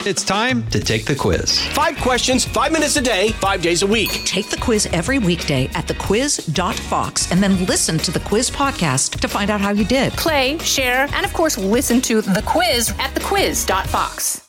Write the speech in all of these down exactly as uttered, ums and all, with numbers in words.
It's time to take the quiz. Five questions, five minutes a day, five days a week. Take the quiz every weekday at the quiz dot fox and then listen to the quiz podcast to find out how you did. Play, share, and of course, listen to the quiz at the quiz dot fox.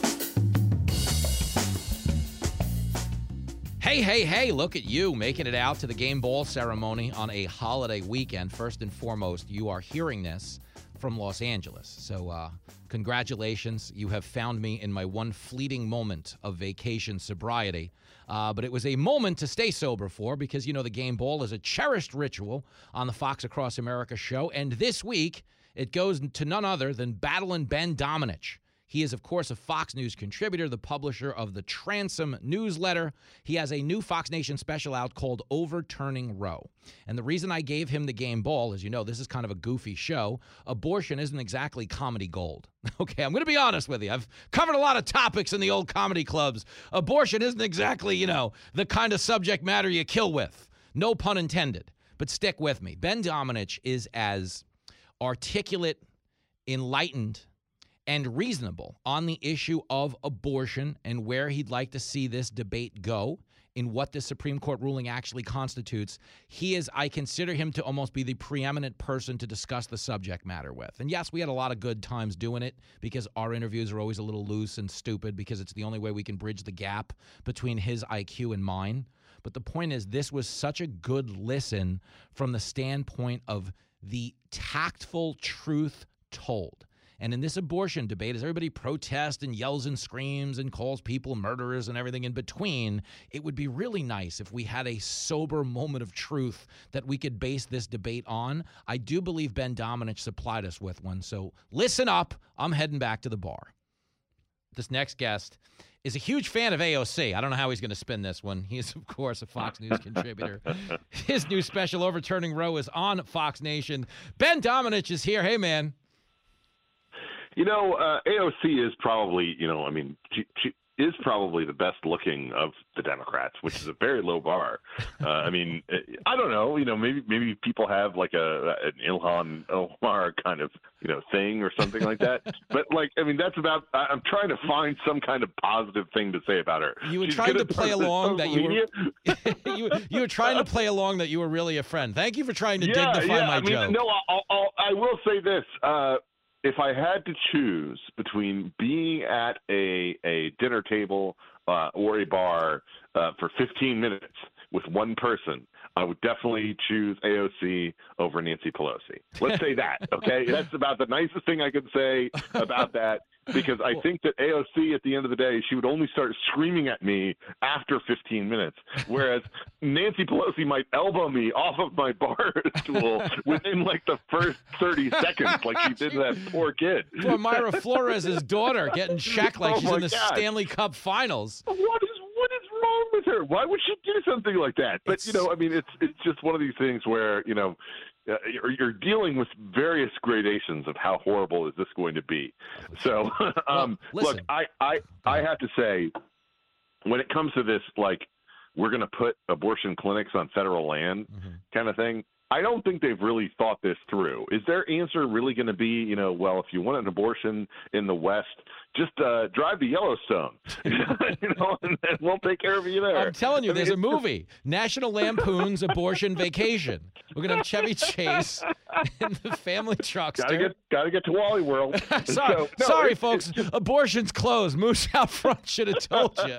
Hey, hey, hey, look at you making it out to the game ball ceremony on a holiday weekend. First and foremost, you are hearing this from Los Angeles. So uh, congratulations. You have found me in my one fleeting moment of vacation sobriety. Uh, but it was a moment to stay sober for because, you know, the game ball is a cherished ritual on the Fox Across America show. And this week, it goes to none other than Battlin' Ben Domenech. He is, of course, a Fox News contributor, the publisher of the Transom newsletter. He has a new Fox Nation special out called Overturning Roe. And the reason I gave him the game ball, as you know, this is kind of a goofy show. Abortion isn't exactly comedy gold. Okay, I'm going to be honest with you. I've covered a lot of topics in the old comedy clubs. Abortion isn't exactly, you know, the kind of subject matter you kill with. No pun intended. But stick with me. Ben Domenech is as articulate, enlightened, and reasonable on the issue of abortion and where he'd like to see this debate go in what the Supreme Court ruling actually constitutes. He is, I consider him to almost be the preeminent person to discuss the subject matter with. And yes, we had a lot of good times doing it because our interviews are always a little loose and stupid because it's the only way we can bridge the gap between his I Q and mine. But the point is, this was such a good listen from the standpoint of the tactful truth told. And in this abortion debate, as everybody protests and yells and screams and calls people murderers and everything in between, it would be really nice if we had a sober moment of truth that we could base this debate on. I do believe Ben Domenech supplied us with one. So listen up. I'm heading back to the bar. This next guest is a huge fan of A O C. I don't know how he's going to spin this one. He is, of course, a Fox News contributor. His new special, Overturning Roe, is on Fox Nation. Ben Domenech is here. Hey, man. You know, uh, A O C is probably, you know, I mean, she, she is probably the best looking of the Democrats, which is a very low bar. Uh, I mean, I don't know, you know, maybe maybe people have like a an Ilhan Omar kind of, you know, thing or something like that. But like, I mean, that's about. I'm trying to find some kind of positive thing to say about her. You were She's trying to play along that you media. were. you, you were trying to play along that you were really a friend. Thank you for trying to yeah, dignify yeah, my I mean, joke. No, I'll, I'll, I will say this. Uh, If I had to choose between being at a, a dinner table uh, or a bar uh, for fifteen minutes with one person, I would definitely choose A O C over Nancy Pelosi. Let's say that, okay? That's about the nicest thing I could say about that, because I think that A O C, at the end of the day, she would only start screaming at me after fifteen minutes, whereas Nancy Pelosi might elbow me off of my bar stool within, like, the first thirty seconds, like she did to that poor kid. Poor Myra Flores' daughter getting shacked like Oh, she's my in the God. Stanley Cup Finals. What is what is wrong with her? Why would she do something like that? But It's- you know, I mean, it's it's just one of these things where you know uh, you're, you're dealing with various gradations of how horrible is this going to be. So, um, Well, look, listen. I, I I have to say, when it comes to this, like we're going to put abortion clinics on federal land, Mm-hmm. kind of thing. I don't think they've really thought this through. Is their answer really going to be, you know, well, if you want an abortion in the West, just uh, drive to Yellowstone, you know, and then we'll take care of you there. I'm telling you, I mean, there's a it's just- movie, National Lampoon's Abortion Vacation. We're going to have Chevy Chase in the family truckster. Gotta get, gotta get to Wally World. sorry, So, no, sorry it's- folks. it's just- Abortion's closed. Moose out front should have told you.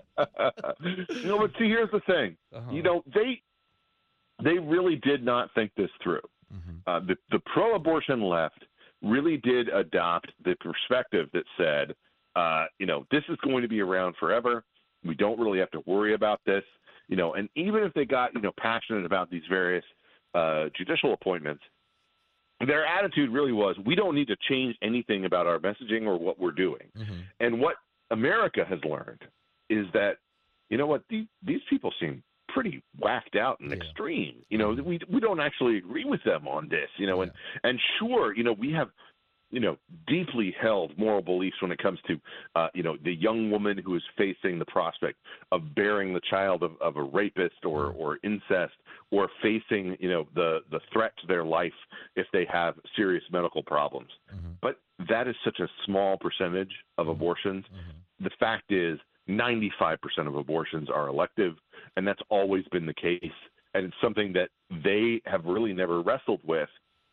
you know, but see, here's the thing. Uh-huh. You know, they they really did not think this through. Mm-hmm. Uh, the, the pro-abortion left really did adopt the perspective that said, uh, you know, this is going to be around forever. We don't really have to worry about this. You know, and even if they got, you know, passionate about these various uh, judicial appointments, their attitude really was, we don't need to change anything about our messaging or what we're doing. Mm-hmm. And what America has learned is that, you know what, these, these people seem pretty whacked out and Yeah. extreme. You know, we we don't actually agree with them on this, you know, and, and sure, you know, we have, you know, deeply held moral beliefs when it comes to, uh, you know, the young woman who is facing the prospect of bearing the child of, of a rapist or, or incest, or facing, you know, the, the threat to their life if they have serious medical problems. Mm-hmm. But that is such a small percentage of abortions. Mm-hmm. the fact is ninety-five percent of abortions are elective, and that's always been the case. And it's something that they have really never wrestled with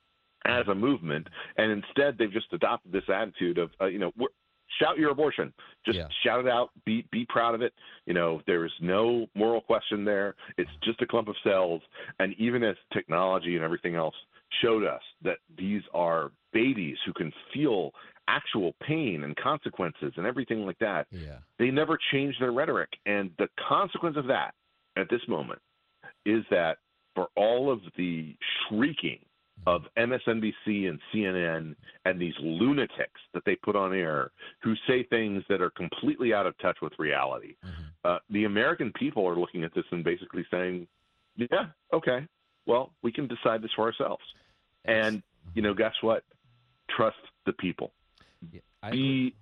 as a movement. And instead, they've just adopted this attitude of, uh, you know, we're, shout your abortion. Just yeah. shout it out. Be be proud of it. You know, there is no moral question there. It's just a clump of cells. And even as technology and everything else showed us that these are babies who can feel actual pain and consequences and everything like that, yeah. they never changed their rhetoric. And the consequence of that at this moment is that for all of the shrieking of M S N B C and C N N and these lunatics that they put on air who say things that are completely out of touch with reality, mm-hmm. uh, the American people are looking at this and basically saying, yeah, okay, well, we can decide this for ourselves. Yes. And, you know, guess what? Trust the people. Yeah, I be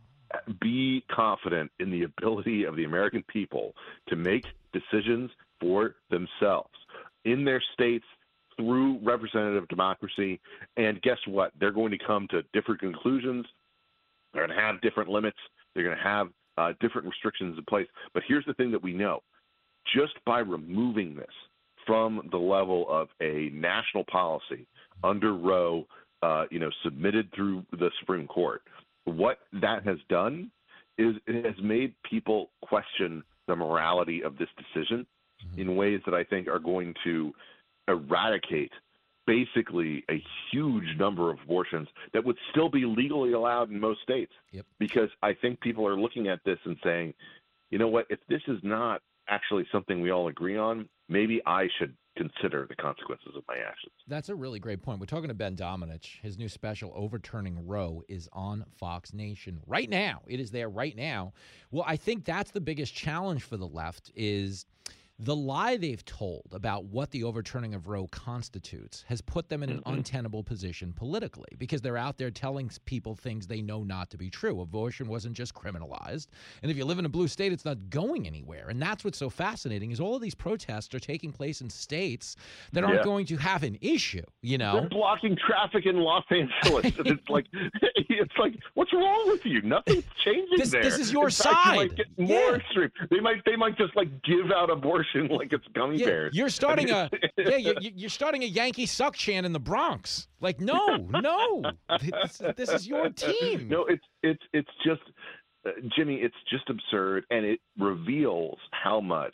be confident in the ability of the American people to make decisions for themselves in their states through representative democracy. And guess what? They're going to come to different conclusions. They're going to have different limits. They're going to have uh, different restrictions in place. But here's the thing that we know. Just by removing this from the level of a national policy under Roe, uh, you know, submitted through the Supreme Court, what that has done is it has made people question the morality of this decision mm-hmm. in ways that I think are going to eradicate basically a huge number of abortions that would still be legally allowed in most states. Yep. Because I think people are looking at this and saying, you know what, if this is not actually something we all agree on, maybe I should consider the consequences of my actions. That's a really great point. We're talking to Ben Domenech. His new special, Overturning Roe, is on Fox Nation right now. It is there right now. Well, I think that's the biggest challenge for the left is the lie they've told about what the overturning of Roe constitutes has put them in an mm-hmm. untenable position politically because they're out there telling people things they know not to be true. Abortion wasn't just criminalized. And if you live in a blue state, it's not going anywhere. And that's what's so fascinating is all of these protests are taking place in states that aren't yeah. going to have an issue, you know? They're blocking traffic in Los Angeles. And it's like, it's like, what's wrong with you? Nothing's changing this, there. This is your in side. Fact, you might get more yeah. extreme. They might, they might just like give out abortion like it's gummy yeah, bears. You're starting a yeah, you're, you're starting a Yankee suck chant in the Bronx. Like, no, no, this, this is your team. No, it's it's it's just uh, Jimmy. It's just absurd, and it reveals how much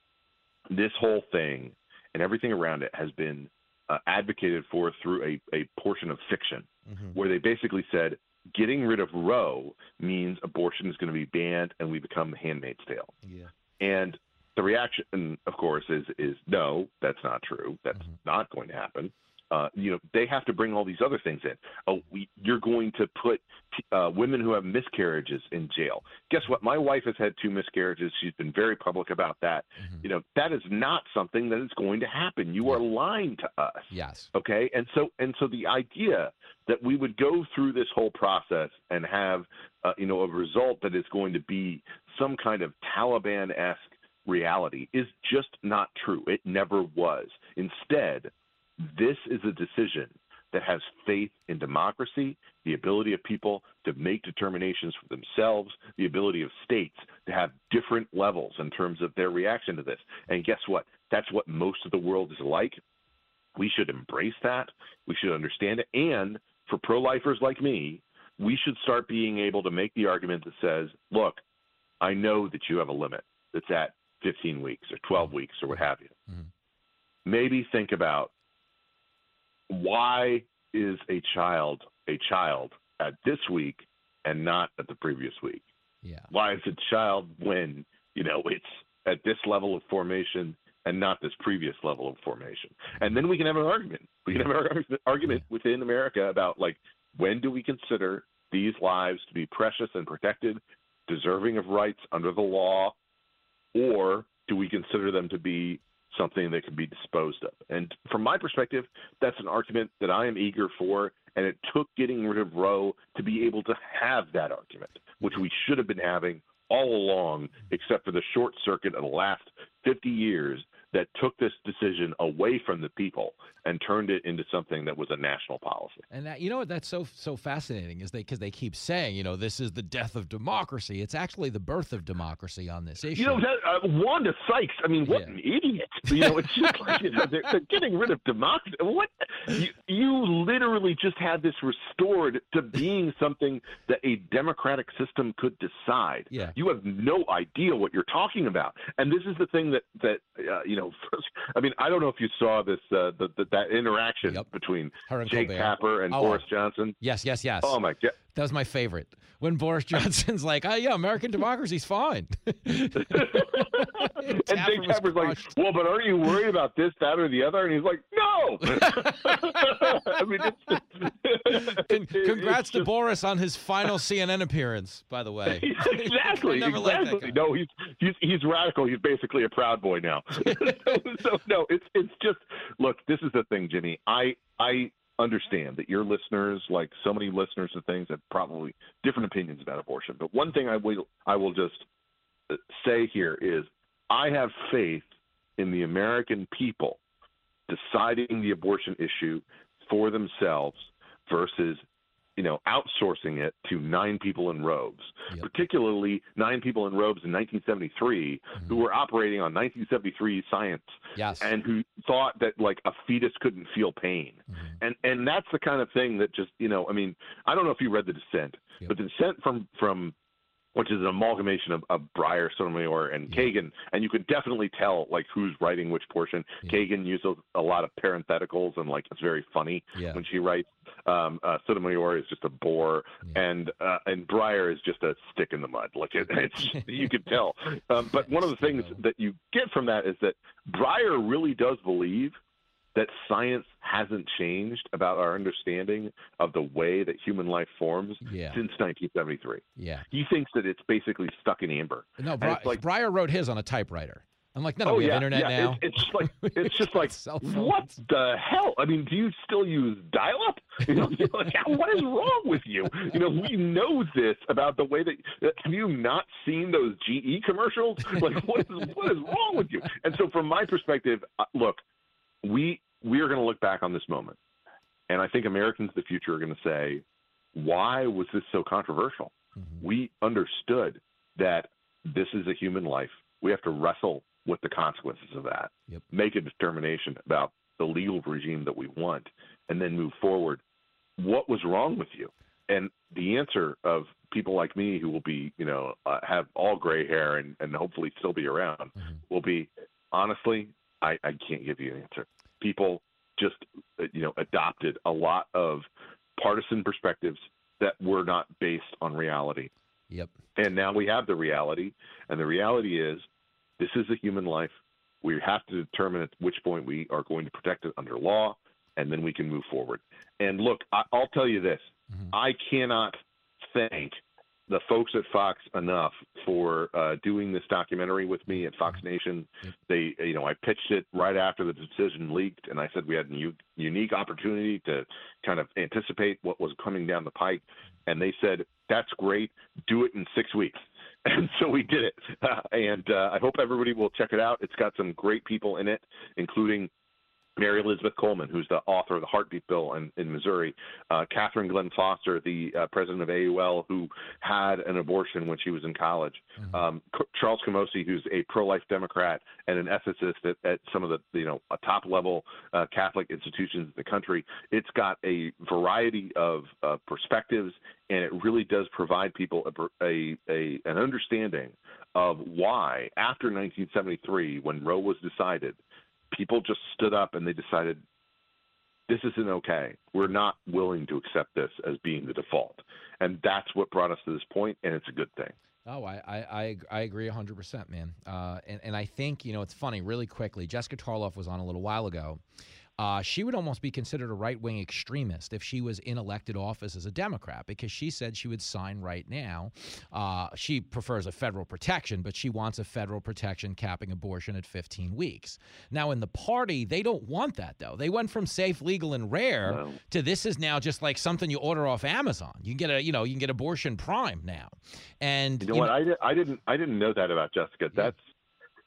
this whole thing and everything around it has been uh, advocated for through a, a portion of fiction, mm-hmm. where they basically said getting rid of Roe means abortion is going to be banned and we become the Handmaid's Tale. Yeah, and the reaction, of course, is is no, that's not true. That's mm-hmm. not going to happen. Uh, you know, they have to bring all these other things in. Oh, we, you're going to put uh, women who have miscarriages in jail. Guess what? My wife has had two miscarriages. She's been very public about that. Mm-hmm. You know, that is not something that is going to happen. You are lying to us. Yes. Okay. And so, and so the idea that we would go through this whole process and have, uh, you know, a result that is going to be some kind of Taliban-esque reality is just not true. It never was. Instead, this is a decision that has faith in democracy, the ability of people to make determinations for themselves, the ability of states to have different levels in terms of their reaction to this. And guess what? That's what most of the world is like. We should embrace that. We should understand it. And for pro-lifers like me, we should start being able to make the argument that says, look, I know that you have a limit that's at fifteen weeks or twelve weeks or what have you. Mm-hmm. Maybe think about, why is a child a child at this week and not at the previous week? Yeah. Why is a child when, you know, it's at this level of formation and not this previous level of formation? And then we can have an argument. We can have an argument within America about, like, when do we consider these lives to be precious and protected, deserving of rights under the law, or do we consider them to be something that can be disposed of? And from my perspective, that's an argument that I am eager for, and it took getting rid of Roe to be able to have that argument, which we should have been having all along, except for the short circuit of the last fifty years that took this decision away from the people and turned it into something that was a national policy. And that, you know what, that's so so fascinating is they because they keep saying, you know, this is the death of democracy. It's actually the birth of democracy on this issue. You know, that, uh, Wanda Sykes, I mean, what Yeah. an idiot. You know, it's just like, you know, they're, they're getting rid of democracy. What? You, you literally just had this restored to being something that a democratic system could decide. Yeah. You have no idea what you're talking about. And this is the thing that, that uh, you know, first, I mean, I don't know if you saw this, uh, the, the, that interaction Yep. between Her and Jake Colbert. Tapper and Oh, Boris Johnson. Yes, yes, yes. Oh, my God. That was my favorite. When Boris Johnson's like, oh, yeah, American democracy's fine. And Tapper Jake was Tapper's like, crushed. well, but aren't you worried about this, that, or the other? And he's like, no. I mean, it's, Con- it- Congrats it's to just, Boris on his final C N N appearance, by the way. exactly, Never liked that exactly. guy. No, he's he's he's radical. He's basically a Proud Boy now. so, so no, it's it's just look. This is the thing, Jimmy. I I understand that your listeners, like so many listeners and things, have probably different opinions about abortion. But one thing I will I will just say here is I have faith in the American people deciding the abortion issue for themselves versus, you know, outsourcing it to nine people in robes, Yep. particularly nine people in robes in nineteen seventy-three Mm-hmm. who were operating on nineteen seventy-three science Yes. and who thought that like a fetus couldn't feel pain. Mm-hmm. And and that's the kind of thing that just, you know, I mean, I don't know if you read The Dissent, Yep. but The Dissent from from which is an amalgamation of, of Breyer, Sotomayor, and Yeah. Kagan, and you could definitely tell like who's writing which portion. Yeah. Kagan uses a lot of parentheticals, and like it's very funny Yeah. when she writes. Um, uh, Sotomayor is just a bore, Yeah. and uh, and Breyer is just a stick in the mud. Like it, it's you can tell. Um, but one of the things that you get from that is that Breyer really does believe that science hasn't changed about our understanding of the way that human life forms Yeah. since nineteen seventy-three. Yeah. He thinks that it's basically stuck in amber. No, And Bri- it's like, Breyer wrote his on a typewriter. I'm like, no, no, oh we yeah, have internet yeah. now. It's, it's just like it's just like Cell what phones. the hell? I mean, do you still use dial-up? You know, you're like, what is wrong with you? You know, we know this about the way that. Have you not seen those G E commercials? Like, what is what is wrong with you? And so, from my perspective, uh, look, we we are going to look back on this moment, and I think Americans of the future are going to say, why was this so controversial? Mm-hmm. We understood that this is a human life. We have to wrestle with the consequences of that, Yep. make a determination about the legal regime that we want, and then move forward. What was wrong with you? And the answer of people like me who will be, you know, uh, have all gray hair and, and hopefully still be around Mhm. will be, honestly, I, I can't give you an answer. People just, uh, you know, adopted a lot of partisan perspectives that were not based on reality. Yep. And now we have the reality, and the reality is this is a human life. We have to determine at which point we are going to protect it under law, and then we can move forward. And look, I, I'll tell you this. Mhm. I cannot thank the folks at Fox enough for uh, doing this documentary with me at Fox Nation. Yep. They, you know, I pitched it right after the decision leaked, and I said we had a u- unique opportunity to kind of anticipate what was coming down the pike. And they said, that's great. Do it in six weeks. And so we did it. Uh, and uh, I hope everybody will check it out. It's got some great people in it, including Mary Elizabeth Coleman, who's the author of the Heartbeat Bill in, in Missouri, uh, Catherine Glenn Foster, the uh, president of A U L, who had an abortion when she was in college, Mhm. um, C- Charles Camosi, who's a pro-life Democrat and an ethicist at, at some of the, you know, top-level uh, Catholic institutions in the country. It's got a variety of uh, perspectives, and it really does provide people a, a, a an understanding of why, after nineteen seventy-three, when Roe was decided, people just stood up and they decided, this isn't okay. We're not willing to accept this as being the default. And that's what brought us to this point, and it's a good thing. Oh, I, I, I, I agree one hundred percent, man. Uh, and, and I think, you know, it's funny, really quickly, Jessica Tarloff was on a little while ago. Uh, she would almost be considered a right-wing extremist if she was in elected office as a Democrat, because she said she would sign right now. Uh, she prefers a federal protection, but she wants a federal protection capping abortion at fifteen weeks. Now, in the party, they don't want that, though. They went from safe, legal, and rare No. to this is now just like something you order off Amazon. You can get a, you know, you can get Abortion Prime now. And You know what? I, di- I didn't I didn't know that about Jessica. That's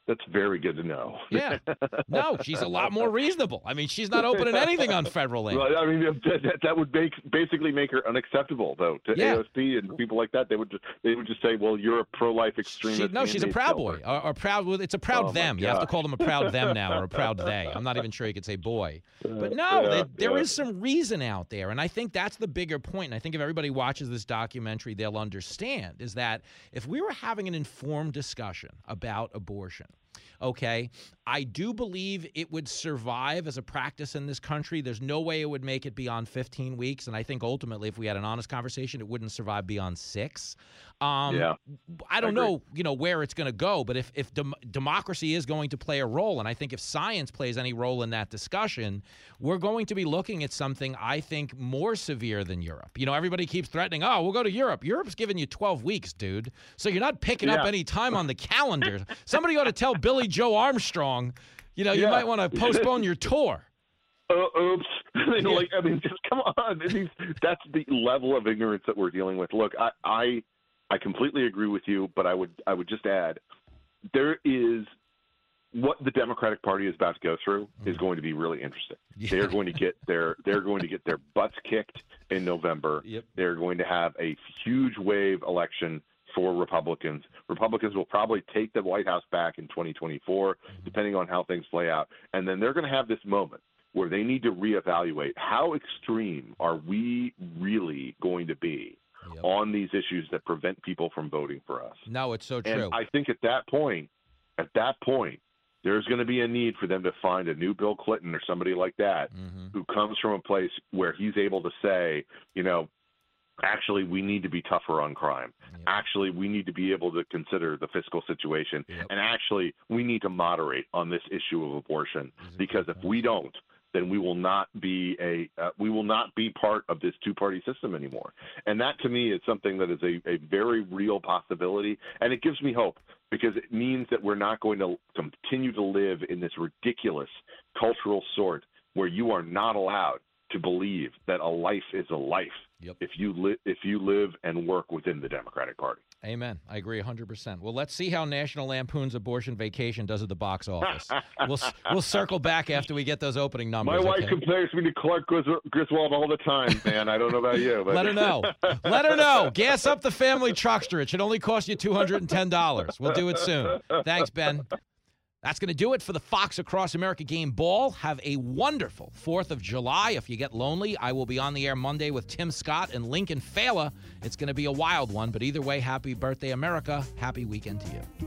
That's very good to know. Yeah. No, she's a lot more reasonable. I mean, she's not opening anything on federal land. Well, I mean, that, that would make basically make her unacceptable, though, to Yeah. A O C and people like that. They would just they would just say, "Well, you're a pro-life extremist." She, no, she's a proud boy, or, or proud. It's a proud Oh, my them. You have to gosh. call them a proud them now, or a proud they. I'm not even sure you could say boy. But no, yeah, there, there yeah. is some reason out there, and I think that's the bigger point. And I think if everybody watches this documentary, they'll understand is that if we were having an informed discussion about abortion, okay, I do believe it would survive as a practice in this country. There's no way it would make it beyond fifteen weeks, and I think ultimately, if we had an honest conversation, it wouldn't survive beyond six. Um, Yeah. I don't I agree. know, you know, where it's going to go, but if if dem- democracy is going to play a role, and I think if science plays any role in that discussion, we're going to be looking at something I think more severe than Europe. You know, everybody keeps threatening, oh, we'll go to Europe. Europe's giving you twelve weeks, dude. So you're not picking up Yeah. any time on the calendar. Somebody ought to tell Billy Joe Armstrong, you know, you Yeah. might want to postpone your tour. Uh, oops. You know, Yeah. like, I mean, just come on. These, that's the level of ignorance that we're dealing with. Look, I, I, I completely agree with you, but I would, I would just add, there is what the Democratic Party is about to go through is going to be really interesting. Yeah. They're going to get their, they're going to get their butts kicked in November. Yep. They're going to have a huge wave election for Republicans. Republicans will probably take the White House back in twenty twenty-four, depending on how things play out. And then they're going to have this moment where they need to reevaluate how extreme are we really going to be Yep. on these issues that prevent people from voting for us. No, it's so And true. I think at that point, at that point, there's going to be a need for them to find a new Bill Clinton or somebody like that Mhm. who comes from a place where he's able to say, you know, actually, we need to be tougher on crime. Yep. Actually, we need to be able to consider the fiscal situation. Yep. And actually, we need to moderate on this issue of abortion, These are because good if we don't, then we will not be a uh, we will not be part of this two-party system anymore. And that, to me, is something that is a, a very real possibility, and it gives me hope, because it means that we're not going to continue to live in this ridiculous cultural sort where you are not allowed to believe that a life is a life. Yep. If you li- if you live and work within the Democratic Party. Amen. I agree one hundred percent. Well, let's see how National Lampoon's Abortion Vacation does at the box office. we'll we'll circle back after we get those opening numbers. My wife okay? compares me to Clark Gris- Griswold all the time, man. I don't know about you. But Let her know. Let her know. Gas up the family truckster. It should only cost you two hundred ten dollars. We'll do it soon. Thanks, Ben. That's going to do it for the Fox Across America Game Ball. Have a wonderful fourth of July. If you get lonely, I will be on the air Monday with Tim Scott and Lincoln Fela. It's going to be a wild one, but either way, happy birthday, America. Happy weekend to you.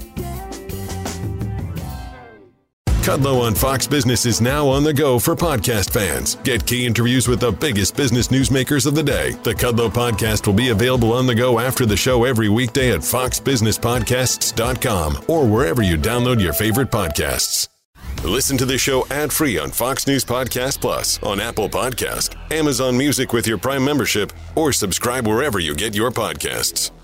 Kudlow on Fox Business is now on the go for podcast fans. Get key interviews with the biggest business newsmakers of the day. The Kudlow podcast will be available on the go after the show every weekday at fox business podcasts dot com or wherever you download your favorite podcasts. Listen to the show ad-free on Fox News Podcast Plus, on Apple Podcast, Amazon Music with your Prime membership, or subscribe wherever you get your podcasts.